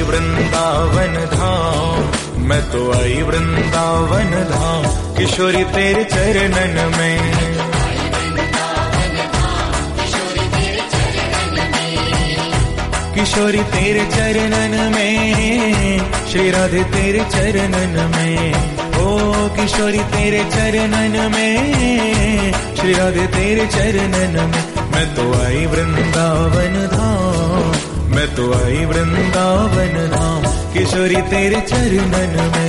वृंदावन धाम, मैं तो आई वृंदावन धाम, किशोरी तेरे चरणन में। किशोरी तेरे चरणन में, श्री राधे तेरे चरणन में, ओ किशोरी तेरे चरणन में, श्री राधे तेरे चरणन में। मैं तो आई वृंदावन धाम, मैं तो आई वृंदावन धाम, किशोरी तेरे चरणन में।